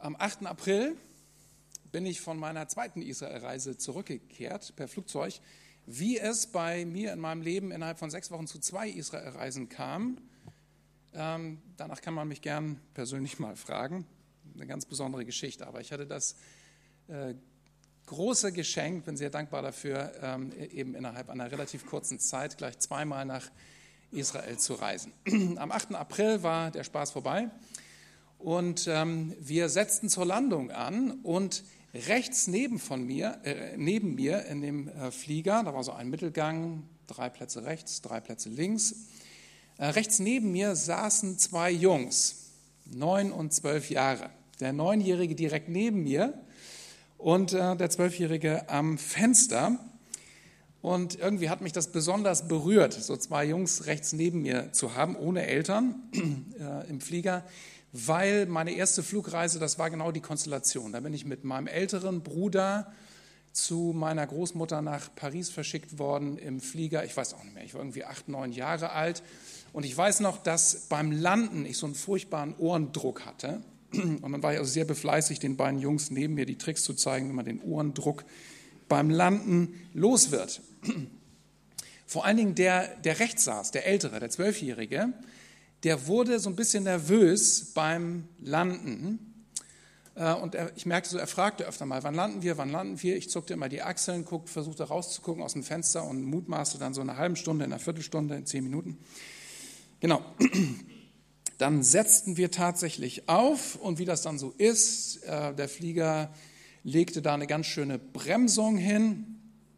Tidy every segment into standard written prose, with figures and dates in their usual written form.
Am 8. April bin ich von meiner zweiten Israelreise zurückgekehrt per Flugzeug. Wie es bei mir in meinem Leben innerhalb von 6 Wochen zu 2 Israelreisen kam, danach kann man mich gern persönlich mal fragen. Eine ganz besondere Geschichte, aber ich hatte das große Geschenk, bin sehr dankbar dafür, eben innerhalb einer relativ kurzen Zeit gleich 2-mal nach Israel zu reisen. Am 8. April war der Spaß vorbei und wir setzten zur Landung an und rechts neben mir in dem Flieger, da war so ein Mittelgang, 3 Plätze rechts, 3 Plätze links, rechts neben mir saßen 2 Jungs, 9 und 12 Jahre. Der 9-Jährige direkt neben mir und der 12-Jährige am Fenster. Und irgendwie hat mich das besonders berührt, so 2 Jungs rechts neben mir zu haben, ohne Eltern im Flieger, weil meine erste Flugreise, das war genau die Konstellation. Da bin ich mit meinem älteren Bruder zu meiner Großmutter nach Paris verschickt worden im Flieger. Ich weiß auch nicht mehr, ich war irgendwie 8, 9 Jahre alt. Und ich weiß noch, dass beim Landen ich so einen furchtbaren Ohrendruck hatte. Und dann war ich also sehr befleißig, den beiden Jungs neben mir die Tricks zu zeigen, wie man den Ohrendruck beim Landen los wird. Vor allen Dingen der rechts saß, der Ältere, der 12-Jährige, der wurde so ein bisschen nervös beim Landen. Und ich merkte so, er fragte öfter mal, wann landen wir? Ich zuckte immer die Achseln, versuchte rauszugucken aus dem Fenster und mutmaßte dann so eine halbe Stunde, in einer Viertelstunde, in 10 Minuten. Genau. Dann setzten wir tatsächlich auf und wie das dann so ist, der Flieger legte da eine ganz schöne Bremsung hin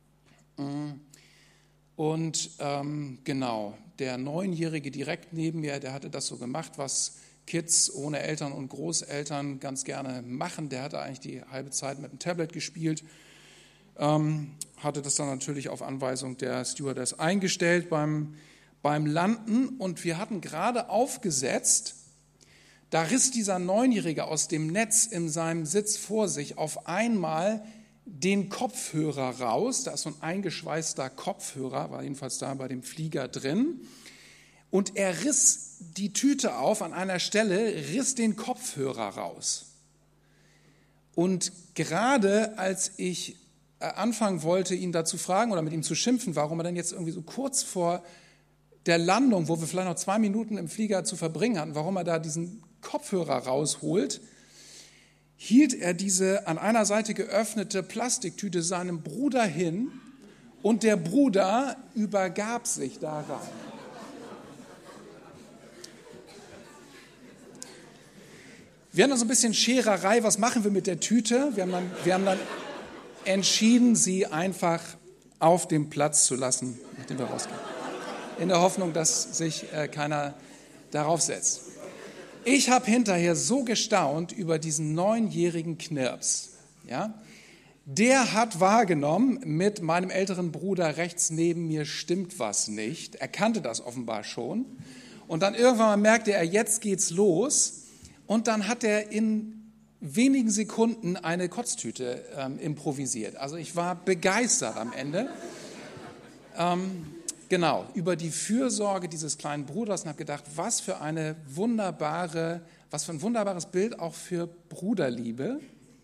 und genau, der 9-Jährige direkt neben mir, der hatte das so gemacht, was Kids ohne Eltern und Großeltern ganz gerne machen. Der hatte eigentlich die halbe Zeit mit dem Tablet gespielt, hatte das dann natürlich auf Anweisung der Stewardess eingestellt beim Landen und wir hatten gerade aufgesetzt, da riss dieser 9-Jährige aus dem Netz in seinem Sitz vor sich auf einmal den Kopfhörer raus. Da ist so ein eingeschweißter Kopfhörer, war jedenfalls da bei dem Flieger drin. Und er riss die Tüte auf an einer Stelle, riss den Kopfhörer raus. Und gerade als ich anfangen wollte, ihn dazu fragen oder mit ihm zu schimpfen, warum er denn jetzt irgendwie so kurz vor der Landung, wo wir vielleicht noch 2 Minuten im Flieger zu verbringen hatten, warum er da diesen Kopfhörer rausholt, hielt er diese an einer Seite geöffnete Plastiktüte seinem Bruder hin und der Bruder übergab sich da rein. Wir hatten dann so ein bisschen Schererei, was machen wir mit der Tüte? Wir haben dann entschieden, sie einfach auf dem Platz zu lassen, nachdem wir rausgehen. In der Hoffnung, dass sich keiner darauf setzt. Ich habe hinterher so gestaunt über diesen 9-jährigen Knirps. Ja? Der hat wahrgenommen, mit meinem älteren Bruder rechts neben mir stimmt was nicht. Er kannte das offenbar schon. Und dann irgendwann mal merkte er, jetzt geht's los. Und dann hat er in wenigen Sekunden eine Kotztüte improvisiert. Also ich war begeistert am Ende. Genau, über die Fürsorge dieses kleinen Bruders und habe gedacht, was für ein wunderbares Bild auch für Bruderliebe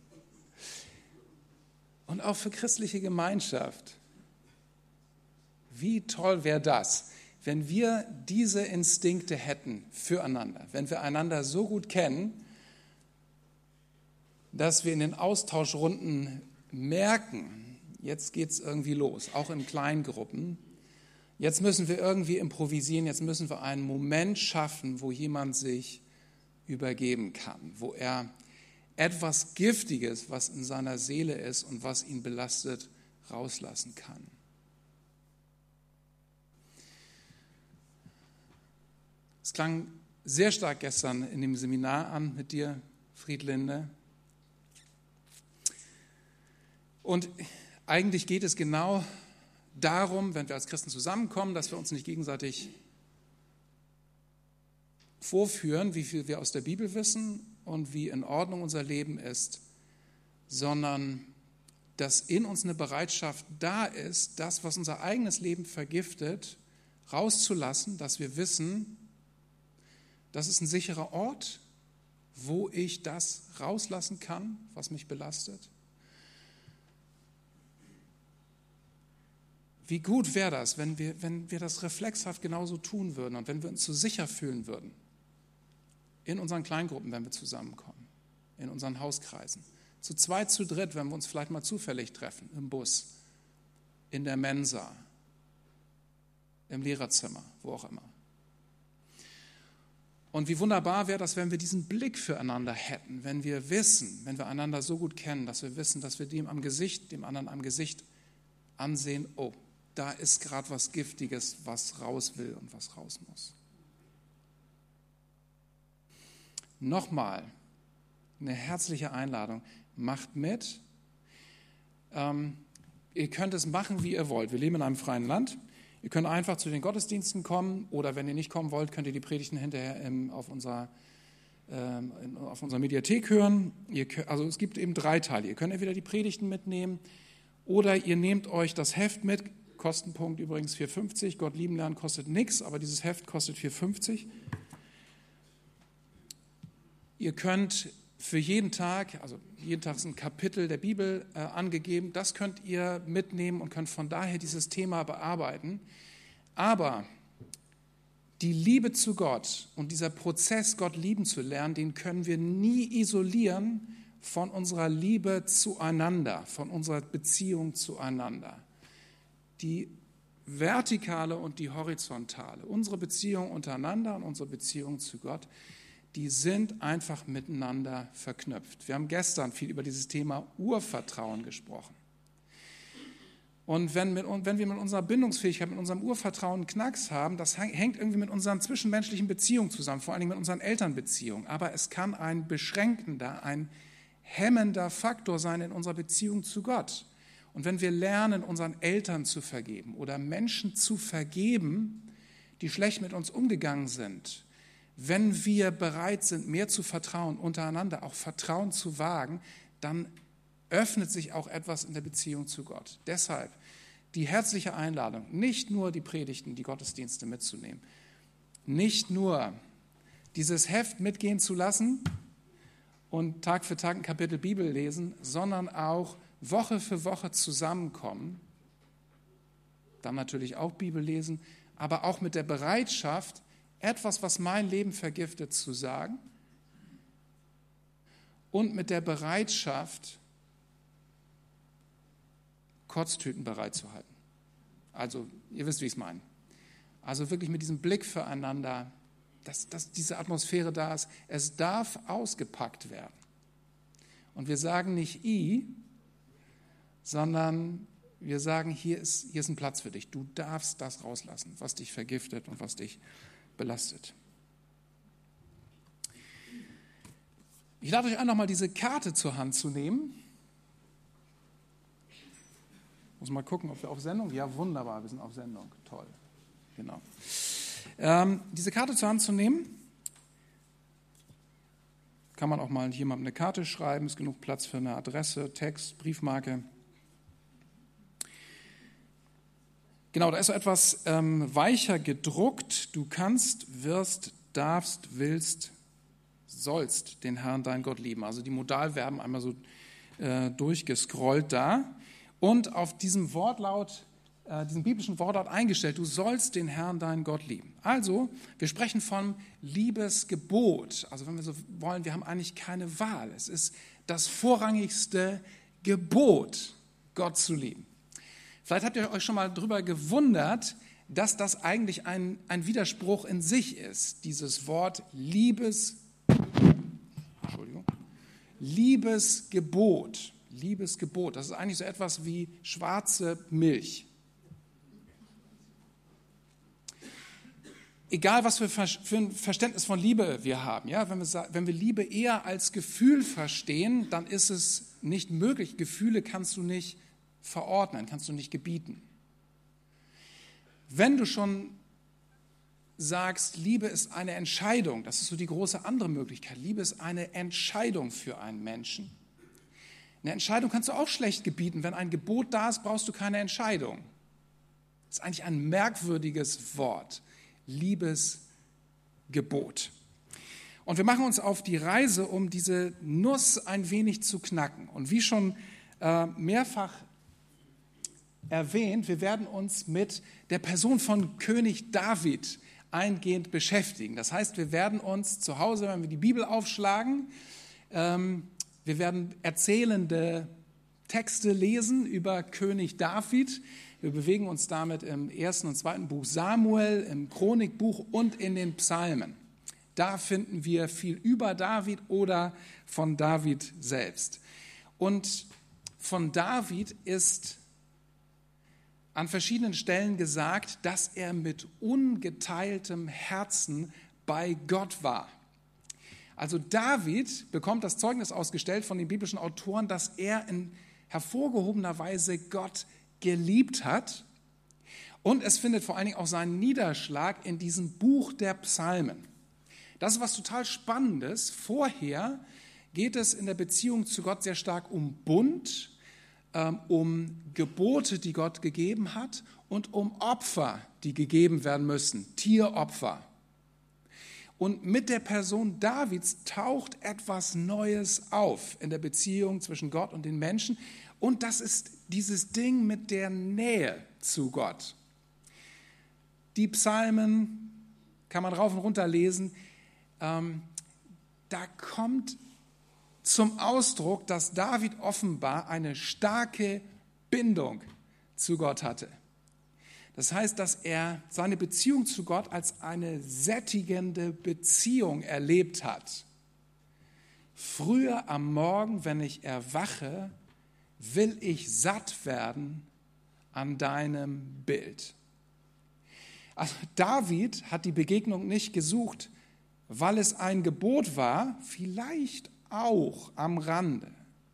und auch für christliche Gemeinschaft. Wie toll wäre das, wenn wir diese Instinkte hätten füreinander, wenn wir einander so gut kennen, dass wir in den Austauschrunden merken, jetzt geht es irgendwie los, auch in Kleingruppen. Jetzt müssen wir irgendwie improvisieren, jetzt müssen wir einen Moment schaffen, wo jemand sich übergeben kann, wo er etwas Giftiges, was in seiner Seele ist und was ihn belastet, rauslassen kann. Es klang sehr stark gestern in dem Seminar an mit dir, Friedlinde. Und eigentlich geht es genau darum, wenn wir als Christen zusammenkommen, dass wir uns nicht gegenseitig vorführen, wie viel wir aus der Bibel wissen und wie in Ordnung unser Leben ist, sondern dass in uns eine Bereitschaft da ist, das, was unser eigenes Leben vergiftet, rauszulassen, dass wir wissen, das ist ein sicherer Ort, wo ich das rauslassen kann, was mich belastet? Wie gut wäre das, wenn wir das reflexhaft genauso tun würden und wenn wir uns so sicher fühlen würden, in unseren Kleingruppen, wenn wir zusammenkommen, in unseren Hauskreisen, zu zweit, zu dritt, wenn wir uns vielleicht mal zufällig treffen, im Bus, in der Mensa, im Lehrerzimmer, wo auch immer. Und wie wunderbar wäre das, wenn wir diesen Blick füreinander hätten, wenn wir wissen, wenn wir einander so gut kennen, dass wir wissen, dass wir dem anderen am Gesicht ansehen, oh, da ist gerade was Giftiges, was raus will und was raus muss. Nochmal eine herzliche Einladung. Macht mit. Ihr könnt es machen, wie ihr wollt. Wir leben in einem freien Land. Ihr könnt einfach zu den Gottesdiensten kommen oder wenn ihr nicht kommen wollt, könnt ihr die Predigten hinterher auf unserer Mediathek hören. Also es gibt eben 3 Teile. Ihr könnt entweder die Predigten mitnehmen oder ihr nehmt euch das Heft mit. Kostenpunkt übrigens 4,50. Gott lieben lernen kostet nichts, aber dieses Heft kostet 4,50. Ihr könnt für jeden Tag, also jeden Tag ist ein Kapitel der Bibel angegeben, das könnt ihr mitnehmen und könnt von daher dieses Thema bearbeiten. Aber die Liebe zu Gott und dieser Prozess, Gott lieben zu lernen, den können wir nie isolieren von unserer Liebe zueinander, von unserer Beziehung zueinander. Die vertikale und die horizontale, unsere Beziehung untereinander und unsere Beziehung zu Gott, die sind einfach miteinander verknüpft. Wir haben gestern viel über dieses Thema Urvertrauen gesprochen. Und wenn wir mit unserer Bindungsfähigkeit, mit unserem Urvertrauen einen Knacks haben, das hängt irgendwie mit unseren zwischenmenschlichen Beziehungen zusammen, vor allem mit unseren Elternbeziehungen. Aber es kann ein beschränkender, ein hemmender Faktor sein in unserer Beziehung zu Gott. Und wenn wir lernen, unseren Eltern zu vergeben oder Menschen zu vergeben, die schlecht mit uns umgegangen sind, wenn wir bereit sind, mehr zu vertrauen, untereinander auch Vertrauen zu wagen, dann öffnet sich auch etwas in der Beziehung zu Gott. Deshalb die herzliche Einladung, nicht nur die Predigten, die Gottesdienste mitzunehmen, nicht nur dieses Heft mitgehen zu lassen und Tag für Tag ein Kapitel Bibel lesen, sondern auch Woche für Woche zusammenkommen, dann natürlich auch Bibel lesen, aber auch mit der Bereitschaft, etwas, was mein Leben vergiftet, zu sagen und mit der Bereitschaft, Kotztüten bereitzuhalten. Also, ihr wisst, wie ich es meine. Also wirklich mit diesem Blick füreinander, dass diese Atmosphäre da ist. Es darf ausgepackt werden. Und wir sagen nicht sondern wir sagen, hier ist ein Platz für dich. Du darfst das rauslassen, was dich vergiftet und was dich belastet. Ich lade euch ein, nochmal diese Karte zur Hand zu nehmen. Muss mal gucken, ob wir auf Sendung sind. Ja, wunderbar, wir sind auf Sendung. Toll. Genau. Diese Karte zur Hand zu nehmen, kann man auch mal jemandem eine Karte schreiben, ist genug Platz für eine Adresse, Text, Briefmarke. Genau, da ist so etwas weicher gedruckt. Du kannst, wirst, darfst, willst, sollst den Herrn, dein Gott lieben. Also die Modalverben einmal so durchgescrollt da. Und auf diesem Wortlaut, diesem biblischen Wortlaut eingestellt, du sollst den Herrn, deinen Gott lieben. Also, wir sprechen von Liebesgebot. Also wenn wir so wollen, wir haben eigentlich keine Wahl. Es ist das vorrangigste Gebot, Gott zu lieben. Vielleicht habt ihr euch schon mal darüber gewundert, dass das eigentlich ein Widerspruch in sich ist, dieses Wort Liebesgebot. Liebesgebot, das ist eigentlich so etwas wie schwarze Milch. Egal, was für ein Verständnis von Liebe wir haben, ja, wenn wir Liebe eher als Gefühl verstehen, dann ist es nicht möglich. Gefühle kannst du nicht verordnen, kannst du nicht gebieten. Wenn du schon sagst, Liebe ist eine Entscheidung, das ist so die große andere Möglichkeit. Liebe ist eine Entscheidung für einen Menschen. Eine Entscheidung kannst du auch schlecht gebieten. Wenn ein Gebot da ist, brauchst du keine Entscheidung. Das ist eigentlich ein merkwürdiges Wort. Liebesgebot. Und wir machen uns auf die Reise, um diese Nuss ein wenig zu knacken. Und wie schon mehrfach erwähnt, wir werden uns mit der Person von König David eingehend beschäftigen. Das heißt, wir werden uns zu Hause, wenn wir die Bibel aufschlagen, wir werden erzählende Texte lesen über König David. Wir bewegen uns damit im 1. und 2. Buch Samuel, im Chronikbuch und in den Psalmen. Da finden wir viel über David oder von David selbst. Und von David ist an verschiedenen Stellen gesagt, dass er mit ungeteiltem Herzen bei Gott war. Also David bekommt das Zeugnis ausgestellt von den biblischen Autoren, dass er in hervorgehobener Weise Gott geliebt hat. Und es findet vor allen Dingen auch seinen Niederschlag in diesem Buch der Psalmen. Das ist was total Spannendes. Vorher geht es in der Beziehung zu Gott sehr stark um Bund, um Gebote, die Gott gegeben hat, und um Opfer, die gegeben werden müssen, Tieropfer. Und mit der Person Davids taucht etwas Neues auf in der Beziehung zwischen Gott und den Menschen. Und das ist dieses Ding mit der Nähe zu Gott. Die Psalmen kann man rauf und runter lesen. Da kommt zum Ausdruck, dass David offenbar eine starke Bindung zu Gott hatte. Das heißt, dass er seine Beziehung zu Gott als eine sättigende Beziehung erlebt hat. Früher am Morgen, wenn ich erwache, will ich satt werden an deinem Bild. Also David hat die Begegnung nicht gesucht, weil es ein Gebot war, vielleicht auch am Rande.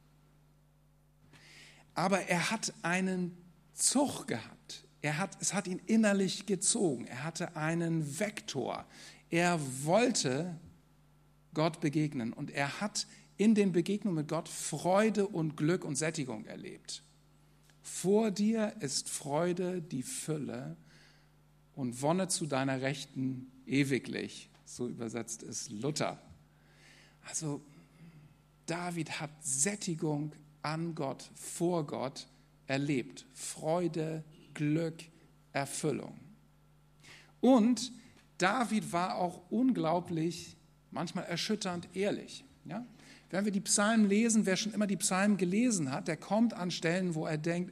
Aber er hat einen Zug gehabt. Es hat ihn innerlich gezogen. Er hatte einen Vektor. Er wollte Gott begegnen und er hat in den Begegnungen mit Gott Freude und Glück und Sättigung erlebt. Vor dir ist Freude die Fülle und Wonne zu deiner Rechten ewiglich. So übersetzt es Luther. Also David hat Sättigung an Gott, vor Gott erlebt. Freude, Glück, Erfüllung. Und David war auch unglaublich, manchmal erschütternd ehrlich. Ja? Wenn wir die Psalmen lesen, wer schon immer die Psalmen gelesen hat, der kommt an Stellen, wo er denkt,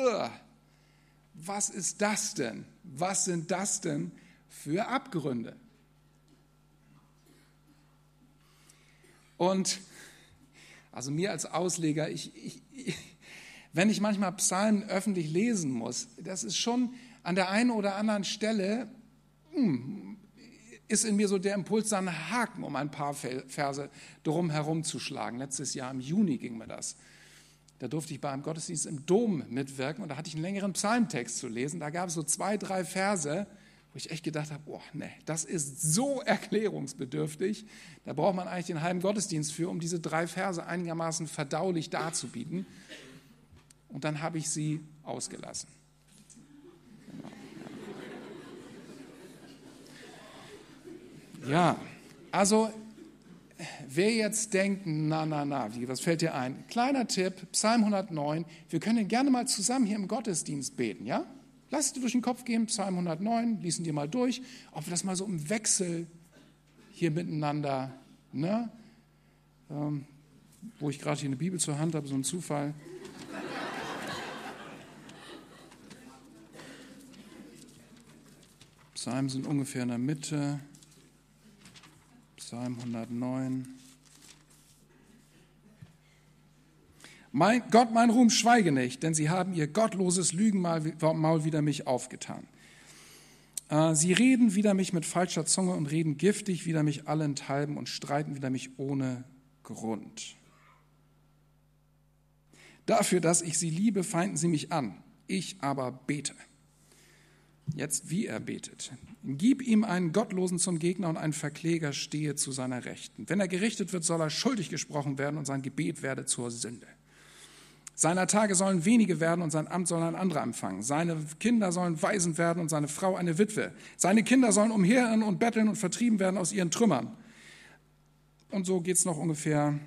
was ist das denn? Was sind das denn für Abgründe? Und also mir als Ausleger, wenn ich manchmal Psalmen öffentlich lesen muss, das ist schon an der einen oder anderen Stelle, ist in mir so der Impuls, da einen Haken um ein paar Verse drum herum zu schlagen. Letztes Jahr im Juni ging mir das. Da durfte ich bei einem Gottesdienst im Dom mitwirken und da hatte ich einen längeren Psalmtext zu lesen. Da gab es so 2, 3 Verse, wo ich echt gedacht habe, das ist so erklärungsbedürftig, da braucht man eigentlich den halben Gottesdienst für, um diese 3 Verse einigermaßen verdaulich darzubieten. Und dann habe ich sie ausgelassen. Ja, also wer jetzt denkt, was fällt dir ein? Kleiner Tipp, Psalm 109, wir können gerne mal zusammen hier im Gottesdienst beten, ja? Lass es dir durch den Kopf gehen, Psalm 109, lesen dir mal durch, ob wir das mal so im Wechsel hier miteinander, wo ich gerade hier eine Bibel zur Hand habe, so ein Zufall. Psalmen sind ungefähr in der Mitte. Psalm 109. Gott, mein Ruhm, schweige nicht, denn sie haben ihr gottloses Lügenmaul wider mich aufgetan. Sie reden wider mich mit falscher Zunge und reden giftig wider mich allenthalben und streiten wider mich ohne Grund. Dafür, dass ich sie liebe, feinden sie mich an. Ich aber bete. Jetzt, wie er betet. Gib ihm einen Gottlosen zum Gegner und ein Verkläger stehe zu seiner Rechten. Wenn er gerichtet wird, soll er schuldig gesprochen werden und sein Gebet werde zur Sünde. Seiner Tage sollen wenige werden und sein Amt soll ein anderer empfangen. Seine Kinder sollen Waisen werden und seine Frau eine Witwe. Seine Kinder sollen umherirren und betteln und vertrieben werden aus ihren Trümmern. Und so geht es noch ungefähr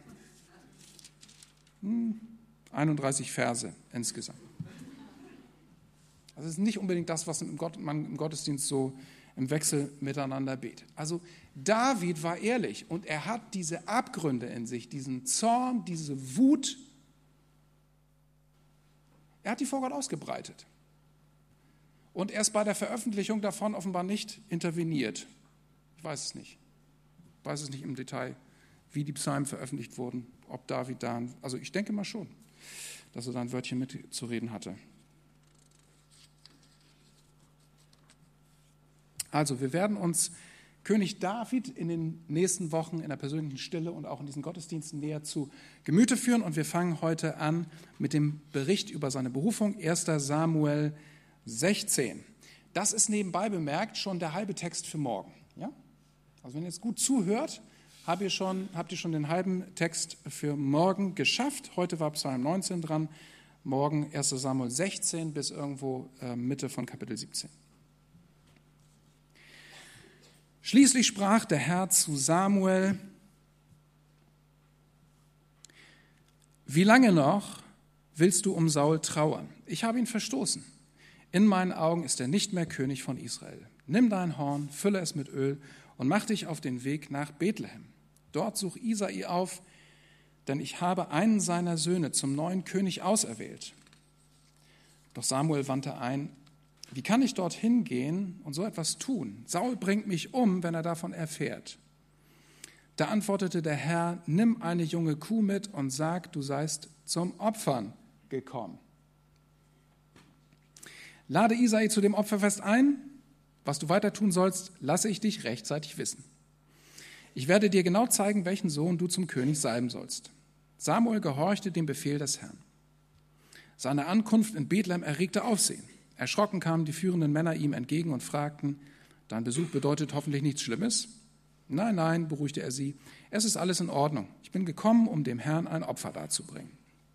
31 Verse insgesamt. Also es ist nicht unbedingt das, was man im Gottesdienst so im Wechsel miteinander betet. Also David war ehrlich und er hat diese Abgründe in sich, diesen Zorn, diese Wut, er hat die vor Gott ausgebreitet. Und er ist bei der Veröffentlichung davon offenbar nicht interveniert. Ich weiß es nicht. Ich weiß es nicht im Detail, wie die Psalmen veröffentlicht wurden, ob David da, also ich denke mal schon, dass er da ein Wörtchen mitzureden hatte. Also wir werden uns König David in den nächsten Wochen in der persönlichen Stille und auch in diesen Gottesdiensten näher zu Gemüte führen. Und wir fangen heute an mit dem Bericht über seine Berufung, 1. Samuel 16. Das ist nebenbei bemerkt schon der halbe Text für morgen. Ja? Also wenn ihr jetzt gut zuhört, habt ihr schon den halben Text für morgen geschafft. Heute war Psalm 19 dran, morgen 1. Samuel 16 bis irgendwo Mitte von Kapitel 17. Schließlich sprach der Herr zu Samuel: Wie lange noch willst du um Saul trauern? Ich habe ihn verstoßen. In meinen Augen ist er nicht mehr König von Israel. Nimm dein Horn, fülle es mit Öl und mach dich auf den Weg nach Bethlehem. Dort such Isai auf, denn ich habe einen seiner Söhne zum neuen König auserwählt. Doch Samuel wandte ein: Wie kann ich dorthin gehen und so etwas tun? Saul bringt mich um, wenn er davon erfährt. Da antwortete der Herr: Nimm eine junge Kuh mit und sag, du seist zum Opfern gekommen. Lade Isai zu dem Opferfest ein. Was du weiter tun sollst, lasse ich dich rechtzeitig wissen. Ich werde dir genau zeigen, welchen Sohn du zum König salben sollst. Samuel gehorchte dem Befehl des Herrn. Seine Ankunft in Bethlehem erregte Aufsehen. Erschrocken kamen die führenden Männer ihm entgegen und fragten: Dein Besuch bedeutet hoffentlich nichts Schlimmes? Nein, nein, beruhigte er sie, es ist alles in Ordnung. Ich bin gekommen, um dem Herrn ein Opfer darzubringen.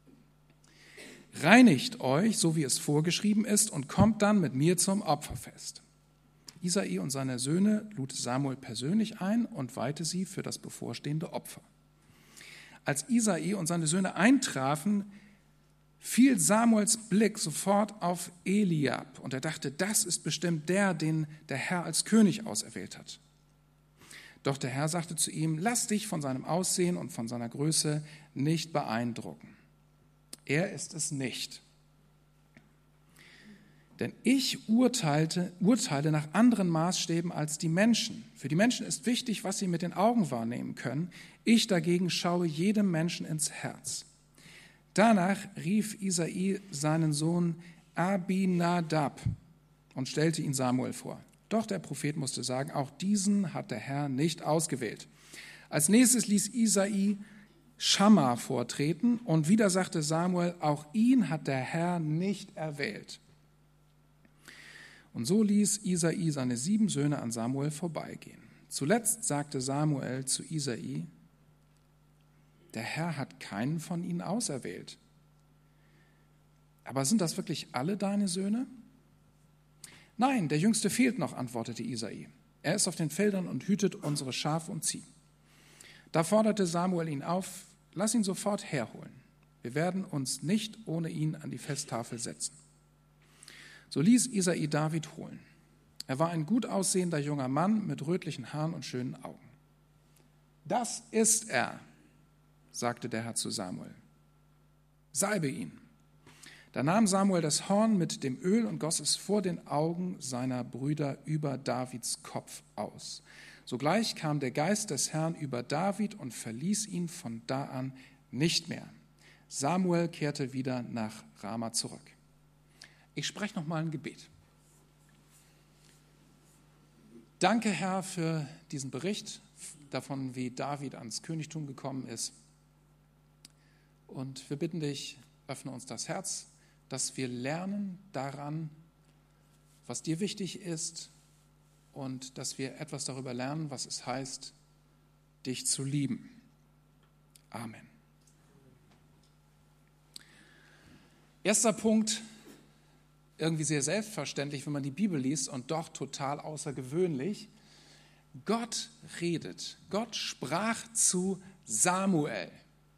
Reinigt euch, so wie es vorgeschrieben ist, und kommt dann mit mir zum Opferfest. Isai und seine Söhne lud Samuel persönlich ein und weihte sie für das bevorstehende Opfer. Als Isai und seine Söhne eintrafen, fiel Samuels Blick sofort auf Eliab und er dachte, das ist bestimmt der, den der Herr als König auserwählt hat. Doch der Herr sagte zu ihm: Lass dich von seinem Aussehen und von seiner Größe nicht beeindrucken. Er ist es nicht. Denn ich urteile nach anderen Maßstäben als die Menschen. Für die Menschen ist wichtig, was sie mit den Augen wahrnehmen können. Ich dagegen schaue jedem Menschen ins Herz. Danach rief Isai seinen Sohn Abinadab und stellte ihn Samuel vor. Doch der Prophet musste sagen, auch diesen hat der Herr nicht ausgewählt. Als nächstes ließ Isai Schamma vortreten und wieder sagte Samuel, auch ihn hat der Herr nicht erwählt. Und so ließ Isai seine 7 Söhne an Samuel vorbeigehen. Zuletzt sagte Samuel zu Isai: Der Herr hat keinen von ihnen auserwählt. Aber sind das wirklich alle deine Söhne? Nein, der Jüngste fehlt noch, antwortete Isai. Er ist auf den Feldern und hütet unsere Schafe und Ziegen. Da forderte Samuel ihn auf: Lass ihn sofort herholen. Wir werden uns nicht ohne ihn an die Festtafel setzen. So ließ Isai David holen. Er war ein gut aussehender junger Mann mit rötlichen Haaren und schönen Augen. Das ist er, sagte der Herr zu Samuel. Salbe ihn. Da nahm Samuel das Horn mit dem Öl und goss es vor den Augen seiner Brüder über Davids Kopf aus. Sogleich kam der Geist des Herrn über David und verließ ihn von da an nicht mehr. Samuel kehrte wieder nach Rama zurück. Ich spreche noch mal ein Gebet. Danke, Herr, für diesen Bericht davon, wie David ans Königtum gekommen ist. Und wir bitten dich, öffne uns das Herz, dass wir lernen daran, was dir wichtig ist, und dass wir etwas darüber lernen, was es heißt, dich zu lieben. Amen. Erster Punkt, irgendwie sehr selbstverständlich, wenn man die Bibel liest, und doch total außergewöhnlich. Gott redet. Gott sprach zu Samuel.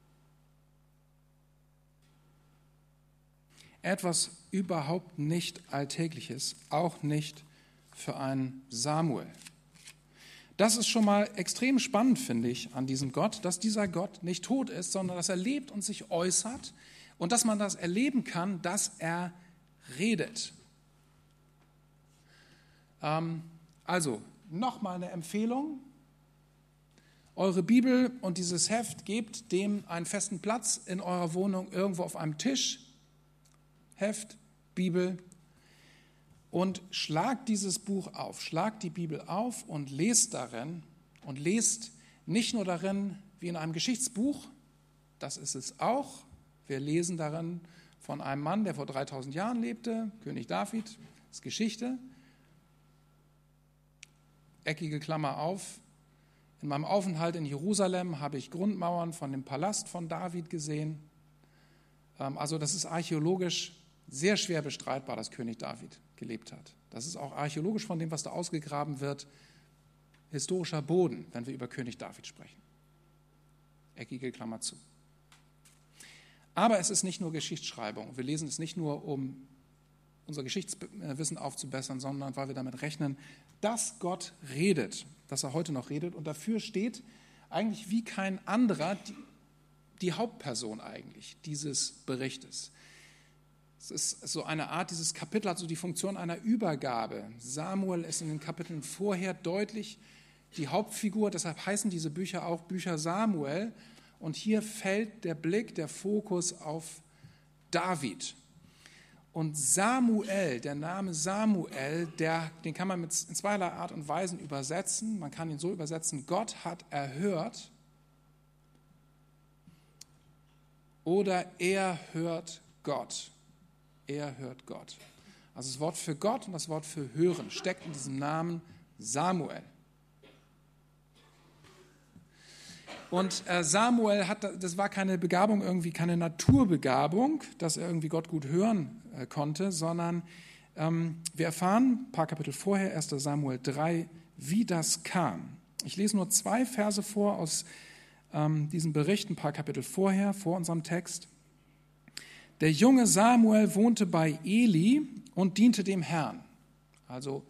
Etwas überhaupt nicht Alltägliches, auch nicht für einen Samuel. Das ist schon mal extrem spannend, finde ich, an diesem Gott, dass dieser Gott nicht tot ist, sondern dass er lebt und sich äußert und dass man das erleben kann, dass er redet. Also, nochmal eine Empfehlung. Eure Bibel und dieses Heft, gebt dem einen festen Platz in eurer Wohnung, irgendwo auf einem Tisch. Heft, Bibel, und schlagt dieses Buch auf, schlagt die Bibel auf und lest darin und lest nicht nur darin wie in einem Geschichtsbuch, das ist es auch, wir lesen darin von einem Mann, der vor 3000 Jahren lebte, König David, das ist Geschichte, eckige Klammer auf, in meinem Aufenthalt in Jerusalem habe ich Grundmauern von dem Palast von David gesehen, also das ist archäologisch sehr schwer bestreitbar, dass König David gelebt hat. Das ist auch archäologisch von dem, was da ausgegraben wird, historischer Boden, wenn wir über König David sprechen. Eckige Klammer zu. Aber es ist nicht nur Geschichtsschreibung. Wir lesen es nicht nur, um unser Geschichtswissen aufzubessern, sondern weil wir damit rechnen, dass Gott redet, dass er heute noch redet. Und dafür steht eigentlich wie kein anderer die Hauptperson eigentlich dieses Berichtes. Es ist so eine Art, dieses Kapitel hat so die Funktion einer Übergabe. Samuel ist in den Kapiteln vorher deutlich die Hauptfigur, deshalb heißen diese Bücher auch Bücher Samuel. Und hier fällt der Blick, der Fokus auf David. Und Samuel, der Name Samuel, den kann man in zweierlei Art und Weisen übersetzen. Man kann ihn so übersetzen, Gott hat erhört oder er hört Gott. Er hört Gott. Also das Wort für Gott und das Wort für hören steckt in diesem Namen Samuel. Und Samuel das war keine Begabung, irgendwie keine Naturbegabung, dass er irgendwie Gott gut hören konnte, sondern wir erfahren, ein paar Kapitel vorher, 1. Samuel 3, wie das kam. Ich lese nur 2 Verse vor aus diesem Bericht, ein paar Kapitel vorher, vor unserem Text. Der junge Samuel wohnte bei Eli und diente dem Herrn. Also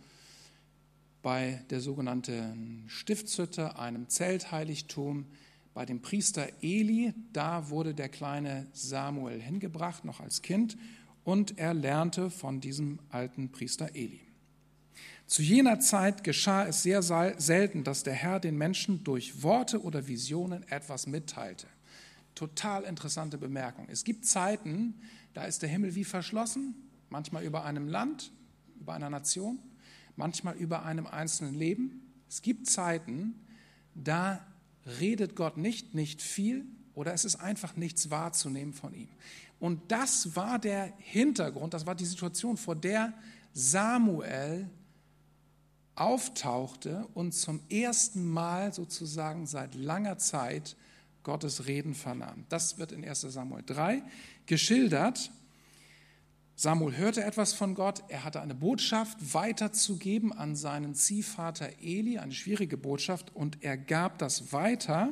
bei der sogenannten Stiftshütte, einem Zeltheiligtum, bei dem Priester Eli, da wurde der kleine Samuel hingebracht, noch als Kind, und er lernte von diesem alten Priester Eli. Zu jener Zeit geschah es sehr selten, dass der Herr den Menschen durch Worte oder Visionen etwas mitteilte. Total interessante Bemerkung. Es gibt Zeiten, da ist der Himmel wie verschlossen, manchmal über einem Land, über einer Nation, manchmal über einem einzelnen Leben. Es gibt Zeiten, da redet Gott nicht viel oder es ist einfach nichts wahrzunehmen von ihm. Und das war der Hintergrund, das war die Situation, vor der Samuel auftauchte und zum ersten Mal sozusagen seit langer Zeit Gottes Reden vernahm. Das wird in 1. Samuel 3 geschildert. Samuel hörte etwas von Gott, er hatte eine Botschaft weiterzugeben an seinen Ziehvater Eli, eine schwierige Botschaft, und er gab das weiter.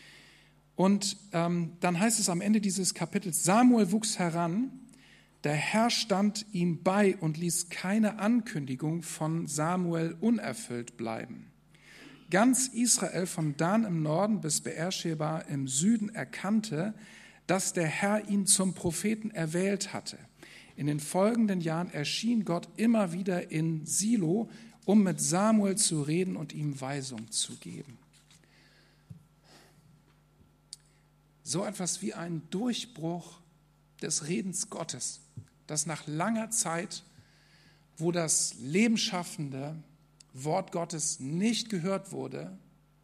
Und dann heißt es am Ende dieses Kapitels, Samuel wuchs heran, der Herr stand ihm bei und ließ keine Ankündigung von Samuel unerfüllt bleiben. Ganz Israel von Dan im Norden bis Beersheba im Süden erkannte, dass der Herr ihn zum Propheten erwählt hatte. In den folgenden Jahren erschien Gott immer wieder in Silo, um mit Samuel zu reden und ihm Weisung zu geben. So etwas wie ein Durchbruch des Redens Gottes, das nach langer Zeit, wo das lebensschaffende Wort Gottes nicht gehört wurde,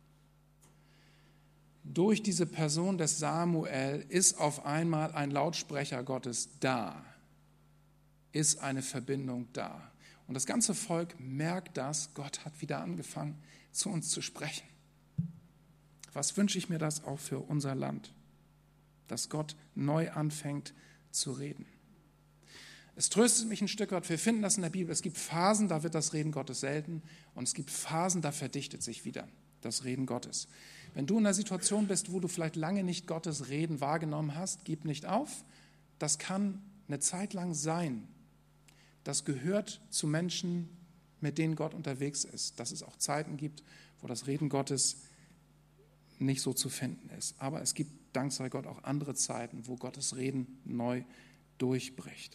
durch diese Person des Samuel ist auf einmal ein Lautsprecher Gottes da, ist eine Verbindung da. Und das ganze Volk merkt das, Gott hat wieder angefangen, zu uns zu sprechen. Was wünsche ich mir das auch für unser Land, dass Gott neu anfängt zu reden. Es tröstet mich ein Stück weit. Wir finden das in der Bibel. Es gibt Phasen, da wird das Reden Gottes selten. Und es gibt Phasen, da verdichtet sich wieder das Reden Gottes. Wenn du in einer Situation bist, wo du vielleicht lange nicht Gottes Reden wahrgenommen hast, gib nicht auf. Das kann eine Zeit lang sein. Das gehört zu Menschen, mit denen Gott unterwegs ist. Dass es auch Zeiten gibt, wo das Reden Gottes nicht so zu finden ist. Aber es gibt, dank sei Gott, auch andere Zeiten, wo Gottes Reden neu durchbricht.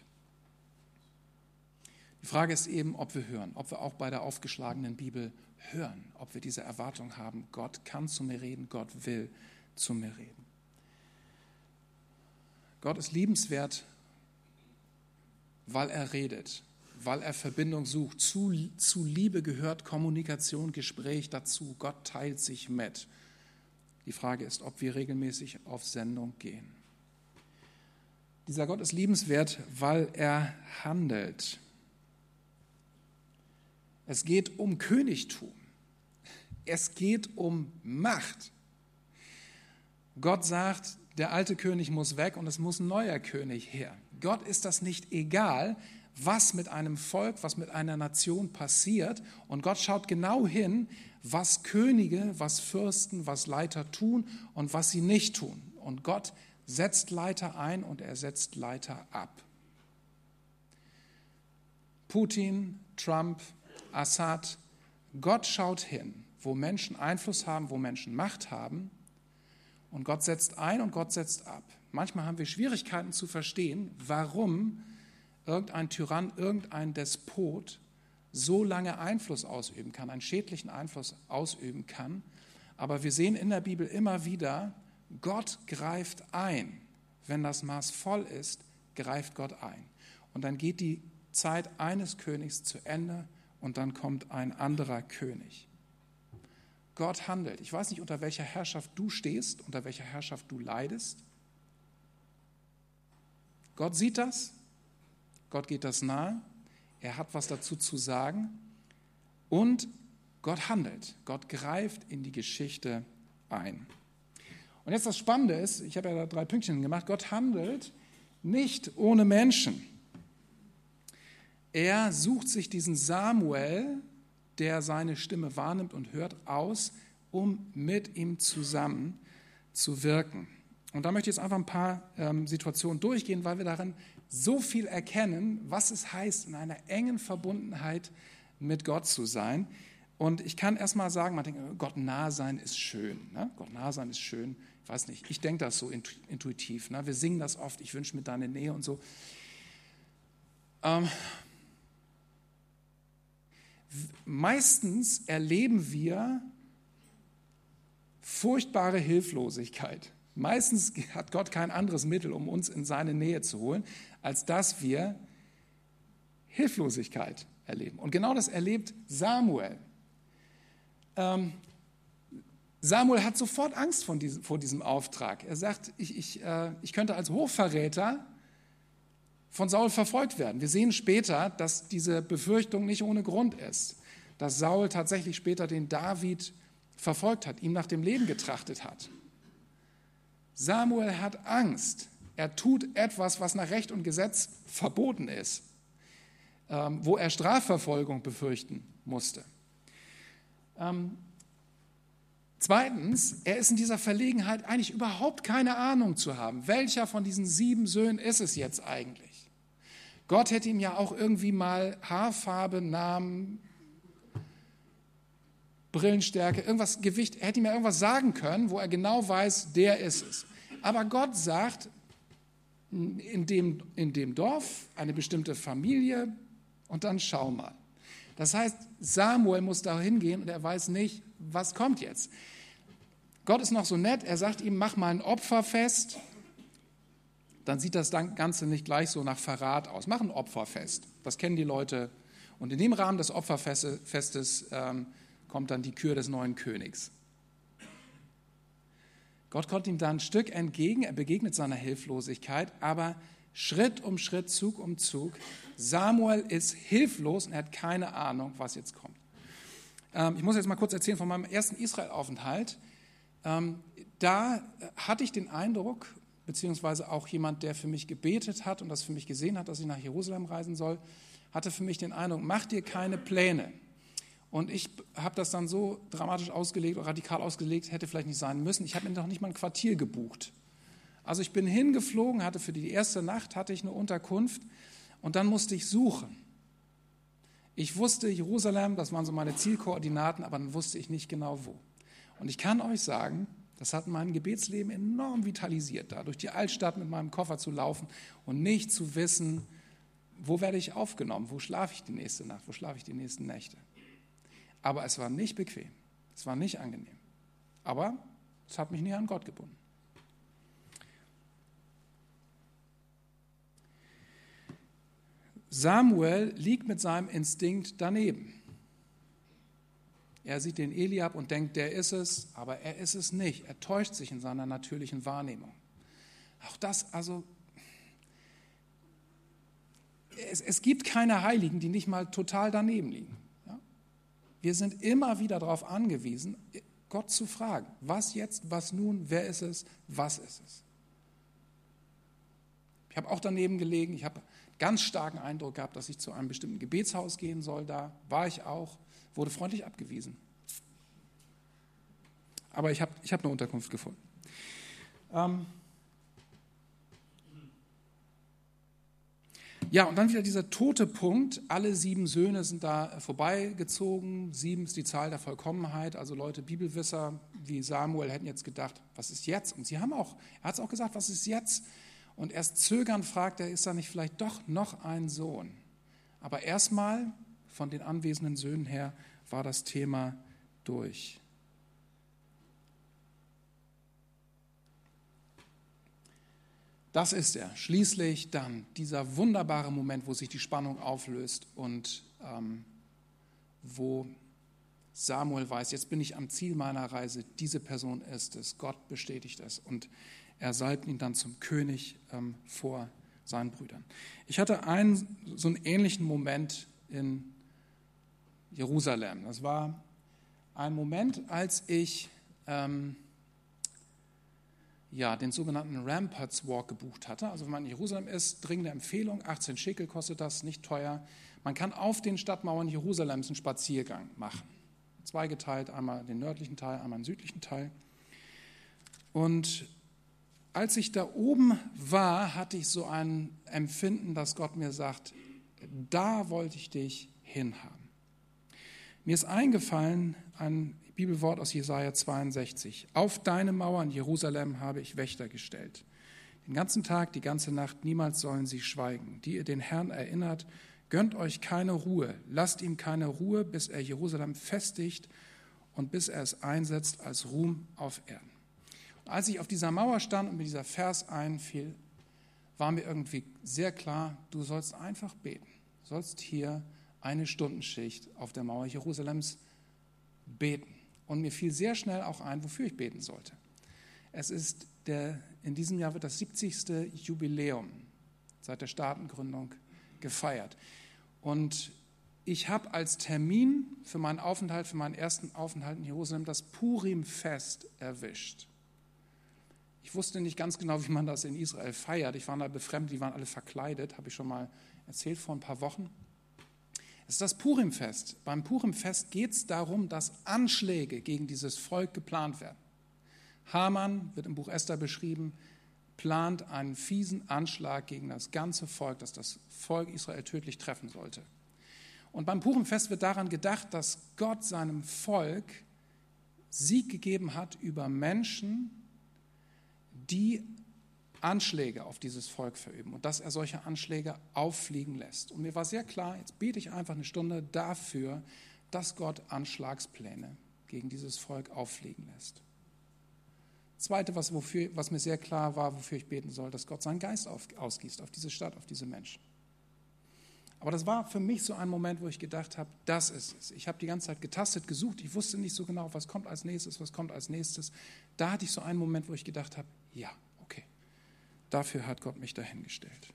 Die Frage ist eben, ob wir hören, ob wir auch bei der aufgeschlagenen Bibel hören, ob wir diese Erwartung haben, Gott kann zu mir reden, Gott will zu mir reden. Gott ist liebenswert, weil er redet, weil er Verbindung sucht. Zu Liebe gehört Kommunikation, Gespräch dazu. Gott teilt sich mit. Die Frage ist, ob wir regelmäßig auf Sendung gehen. Dieser Gott ist liebenswert, weil er handelt. Es geht um Königtum. Es geht um Macht. Gott sagt, der alte König muss weg und es muss ein neuer König her. Gott ist das nicht egal, was mit einem Volk, was mit einer Nation passiert. Und Gott schaut genau hin, was Könige, was Fürsten, was Leiter tun und was sie nicht tun. Und Gott setzt Leiter ein und er setzt Leiter ab. Putin, Trump, Assad, Gott schaut hin, wo Menschen Einfluss haben, wo Menschen Macht haben. Und Gott setzt ein und Gott setzt ab. Manchmal haben wir Schwierigkeiten zu verstehen, warum irgendein Tyrann, irgendein Despot so lange Einfluss ausüben kann, einen schädlichen Einfluss ausüben kann. Aber wir sehen in der Bibel immer wieder, Gott greift ein. Wenn das Maß voll ist, greift Gott ein. Und dann geht die Zeit eines Königs zu Ende und dann kommt ein anderer König. Gott handelt. Ich weiß nicht, unter welcher Herrschaft du stehst, unter welcher Herrschaft du leidest. Gott sieht das. Gott geht das nahe. Er hat was dazu zu sagen. Und Gott handelt. Gott greift in die Geschichte ein. Und jetzt das Spannende ist, ich habe ja da 3 Pünktchen gemacht, Gott handelt nicht ohne Menschen. Er sucht sich diesen Samuel, der seine Stimme wahrnimmt und hört, aus, um mit ihm zusammen zu wirken. Und da möchte ich jetzt einfach ein paar Situationen durchgehen, weil wir darin so viel erkennen, was es heißt, in einer engen Verbundenheit mit Gott zu sein. Und ich kann erst mal sagen, man denkt, Gott nahe sein ist schön. Ne? Gott nahe sein ist schön. Ich weiß nicht, ich denke das so intuitiv. Ne? Wir singen das oft, ich wünsche mir deine Nähe und so. Meistens erleben wir furchtbare Hilflosigkeit. Meistens hat Gott kein anderes Mittel, um uns in seine Nähe zu holen, als dass wir Hilflosigkeit erleben. Und genau das erlebt Samuel. Samuel hat sofort Angst vor diesem Auftrag. Er sagt, ich könnte als Hochverräter von Saul verfolgt werden. Wir sehen später, dass diese Befürchtung nicht ohne Grund ist, dass Saul tatsächlich später den David verfolgt hat, ihm nach dem Leben getrachtet hat. Samuel hat Angst. Er tut etwas, was nach Recht und Gesetz verboten ist, wo er Strafverfolgung befürchten musste. Zweitens, er ist in dieser Verlegenheit, eigentlich überhaupt keine Ahnung zu haben. Welcher von diesen 7 Söhnen ist es jetzt eigentlich? Gott hätte ihm ja auch irgendwie mal Haarfarbe, Namen, Brillenstärke, irgendwas, Gewicht, er hätte ihm ja irgendwas sagen können, wo er genau weiß, der ist es. Aber Gott sagt, in dem Dorf eine bestimmte Familie und dann schau mal. Das heißt, Samuel muss da hingehen und er weiß nicht, was kommt jetzt. Gott ist noch so nett, er sagt ihm, mach mal ein Opferfest. Dann sieht das Ganze nicht gleich so nach Verrat aus. Mach ein Opferfest, das kennen die Leute. Und in dem Rahmen des Opferfestes kommt dann die Kür des neuen Königs. Gott kommt ihm da ein Stück entgegen, er begegnet seiner Hilflosigkeit, aber Schritt um Schritt, Zug um Zug. Samuel ist hilflos und er hat keine Ahnung, was jetzt kommt. Ich muss jetzt mal kurz erzählen von meinem ersten Israel-Aufenthalt. Da hatte ich den Eindruck, beziehungsweise auch jemand, der für mich gebetet hat und das für mich gesehen hat, dass ich nach Jerusalem reisen soll, hatte für mich den Eindruck, mach dir keine Pläne. Und ich habe das dann so dramatisch ausgelegt, radikal ausgelegt, hätte vielleicht nicht sein müssen. Ich habe mir noch nicht mal ein Quartier gebucht. Also ich bin hingeflogen, hatte für die erste Nacht hatte ich eine Unterkunft und dann musste ich suchen. Ich wusste Jerusalem, das waren so meine Zielkoordinaten, aber dann wusste ich nicht genau wo. Und ich kann euch sagen, das hat mein Gebetsleben enorm vitalisiert, da durch die Altstadt mit meinem Koffer zu laufen und nicht zu wissen, wo werde ich aufgenommen, wo schlafe ich die nächste Nacht, wo schlafe ich die nächsten Nächte. Aber es war nicht bequem, es war nicht angenehm. Aber es hat mich nie an Gott gebunden. Samuel liegt mit seinem Instinkt daneben. Er sieht den Eliab und denkt, der ist es, aber er ist es nicht. Er täuscht sich in seiner natürlichen Wahrnehmung. Auch das, also, es gibt keine Heiligen, die nicht mal total daneben liegen. Ja? Wir sind immer wieder darauf angewiesen, Gott zu fragen, was jetzt, was nun, wer ist es, was ist es. Ich habe auch daneben gelegen, ich habe ganz starken Eindruck gehabt, dass ich zu einem bestimmten Gebetshaus gehen soll. Da war ich auch, wurde freundlich abgewiesen. Aber ich habe eine Unterkunft gefunden. Ja, und dann wieder dieser tote Punkt. Alle 7 Söhne sind da vorbeigezogen. 7 ist die Zahl der Vollkommenheit. Also Leute, Bibelwisser wie Samuel hätten jetzt gedacht, was ist jetzt? Und er hat es auch gesagt, was ist jetzt? Und erst zögernd fragt er, ist da nicht vielleicht doch noch ein Sohn? Aber erstmal von den anwesenden Söhnen her war das Thema durch. Das ist er. Schließlich dann dieser wunderbare Moment, wo sich die Spannung auflöst und wo Samuel weiß, jetzt bin ich am Ziel meiner Reise, diese Person ist es, Gott bestätigt es und er salbt ihn dann zum König vor seinen Brüdern. Ich hatte so einen ähnlichen Moment in Jerusalem. Das war ein Moment, als ich den sogenannten Ramparts Walk gebucht hatte. Also wenn man in Jerusalem ist, dringende Empfehlung, 18 Schekel kostet das, nicht teuer. Man kann auf den Stadtmauern Jerusalems einen Spaziergang machen. Zweigeteilt, einmal den nördlichen Teil, einmal den südlichen Teil. Und als ich da oben war, hatte ich so ein Empfinden, dass Gott mir sagt, da wollte ich dich hinhaben. Mir ist eingefallen ein Bibelwort aus Jesaja 62. Auf deine Mauern, Jerusalem, habe ich Wächter gestellt. Den ganzen Tag, die ganze Nacht, niemals sollen sie schweigen. Die ihr den Herrn erinnert, gönnt euch keine Ruhe. Lasst ihm keine Ruhe, bis er Jerusalem festigt und bis er es einsetzt als Ruhm auf Erden. Und als ich auf dieser Mauer stand und mir dieser Vers einfiel, war mir irgendwie sehr klar, du sollst einfach beten. Du sollst hier eine Stundenschicht auf der Mauer Jerusalems beten. Und mir fiel sehr schnell auch ein, wofür ich beten sollte. Es ist in diesem Jahr wird das 70. Jubiläum seit der Staatengründung gefeiert. Und ich habe als Termin für meinen Aufenthalt, für meinen ersten Aufenthalt in Jerusalem, das Purim-Fest erwischt. Ich wusste nicht ganz genau, wie man das in Israel feiert. Ich war da befremdet, die waren alle verkleidet, habe ich schon mal erzählt vor ein paar Wochen. Es ist das Purim-Fest. Beim Purim-Fest geht es darum, dass Anschläge gegen dieses Volk geplant werden. Haman, wird im Buch Esther beschrieben, plant einen fiesen Anschlag gegen das ganze Volk, das das Volk Israel tödlich treffen sollte. Und beim Purim-Fest wird daran gedacht, dass Gott seinem Volk Sieg gegeben hat über Menschen, die Anschläge auf dieses Volk verüben und dass er solche Anschläge auffliegen lässt. Und mir war sehr klar, jetzt bete ich einfach eine Stunde dafür, dass Gott Anschlagspläne gegen dieses Volk auffliegen lässt. Zweite, was mir sehr klar war, wofür ich beten soll, dass Gott seinen Geist ausgießt auf diese Stadt, auf diese Menschen. Aber das war für mich so ein Moment, wo ich gedacht habe, das ist es. Ich habe die ganze Zeit getastet, gesucht, ich wusste nicht so genau, was kommt als nächstes, was kommt als nächstes. Da hatte ich so einen Moment, wo ich gedacht habe, ja, okay, dafür hat Gott mich dahingestellt.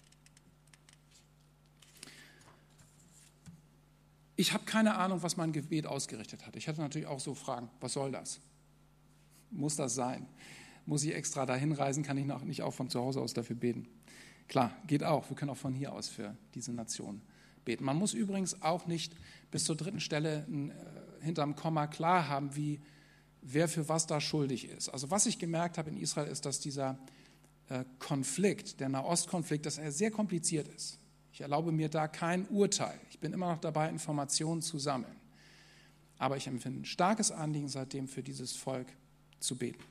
Ich habe keine Ahnung, was mein Gebet ausgerichtet hat. Ich hatte natürlich auch so Fragen, was soll das? Muss das sein? muss ich extra dahin reisen, kann ich noch nicht auch von zu Hause aus dafür beten. Klar, geht auch. Wir können auch von hier aus für diese Nation beten. Man muss übrigens auch nicht bis zur 3. Stelle hinterm Komma klar haben, wer für was da schuldig ist. Also was ich gemerkt habe in Israel ist, dass dieser Konflikt, der Nahostkonflikt, dass er sehr kompliziert ist. Ich erlaube mir da kein Urteil. Ich bin immer noch dabei, Informationen zu sammeln. Aber ich empfinde ein starkes Anliegen seitdem, für dieses Volk zu beten.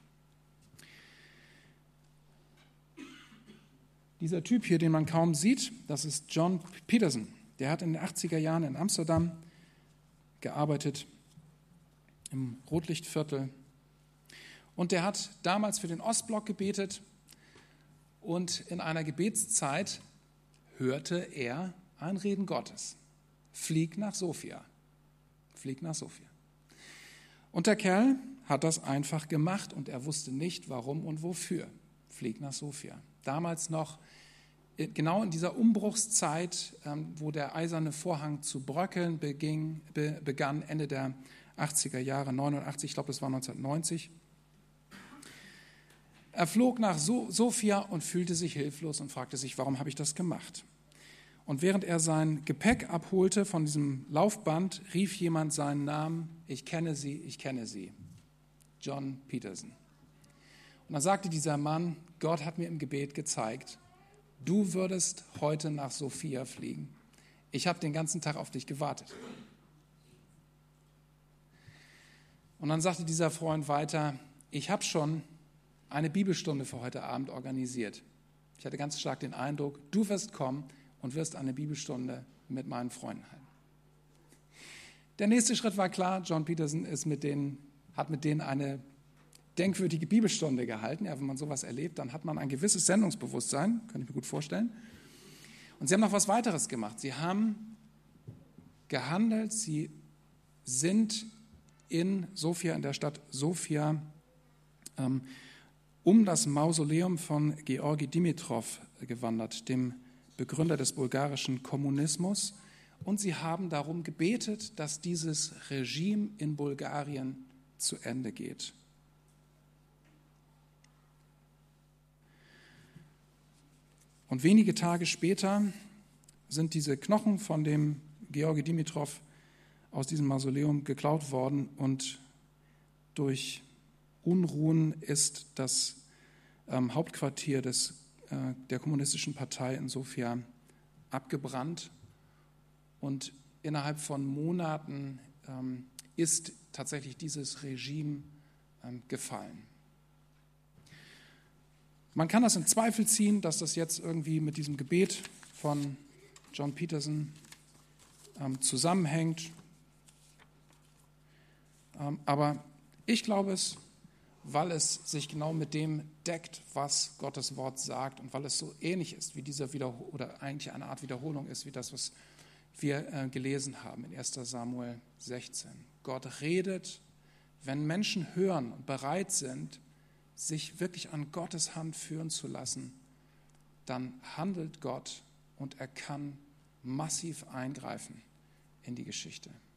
Dieser Typ hier, den man kaum sieht, das ist John Peterson. Der hat in den 80er Jahren in Amsterdam gearbeitet, im Rotlichtviertel. Und der hat damals für den Ostblock gebetet. Und in einer Gebetszeit hörte er ein Reden Gottes. Flieg nach Sofia. Flieg nach Sofia. Und der Kerl hat das einfach gemacht und er wusste nicht, warum und wofür. Flieg nach Sofia. Damals noch, genau in dieser Umbruchszeit, wo der eiserne Vorhang zu bröckeln begann, Ende der 80er Jahre, 89, ich glaube, das war 1990. Er flog nach Sofia und fühlte sich hilflos und fragte sich, warum habe ich das gemacht? Und während er sein Gepäck abholte von diesem Laufband, rief jemand seinen Namen, ich kenne Sie, John Peterson. Und dann sagte dieser Mann, Gott hat mir im Gebet gezeigt, du würdest heute nach Sofia fliegen. Ich habe den ganzen Tag auf dich gewartet. Und dann sagte dieser Freund weiter, ich habe schon eine Bibelstunde für heute Abend organisiert. Ich hatte ganz stark den Eindruck, du wirst kommen und wirst eine Bibelstunde mit meinen Freunden halten. Der nächste Schritt war klar, John Peterson hat mit denen eine denkwürdige Bibelstunde gehalten. Ja, wenn man sowas erlebt, dann hat man ein gewisses Sendungsbewusstsein, kann ich mir gut vorstellen. Und sie haben noch was weiteres gemacht. Sie haben gehandelt, sie sind in Sofia, in der Stadt Sofia, um das Mausoleum von Georgi Dimitrov gewandert, dem Begründer des bulgarischen Kommunismus. Und sie haben darum gebetet, dass dieses Regime in Bulgarien zu Ende geht. Und wenige Tage später sind diese Knochen von dem Georgi Dimitrov aus diesem Mausoleum geklaut worden und durch Unruhen ist das Hauptquartier der Kommunistischen Partei in Sofia abgebrannt und innerhalb von Monaten ist tatsächlich dieses Regime gefallen. Man kann das in Zweifel ziehen, dass das jetzt irgendwie mit diesem Gebet von John Peterson zusammenhängt. Aber ich glaube es, weil es sich genau mit dem deckt, was Gottes Wort sagt und weil es so ähnlich ist wie oder eigentlich eine Art Wiederholung ist, wie das, was wir gelesen haben in 1. Samuel 16. Gott redet, wenn Menschen hören und bereit sind, sich wirklich an Gottes Hand führen zu lassen, dann handelt Gott und er kann massiv eingreifen in die Geschichte.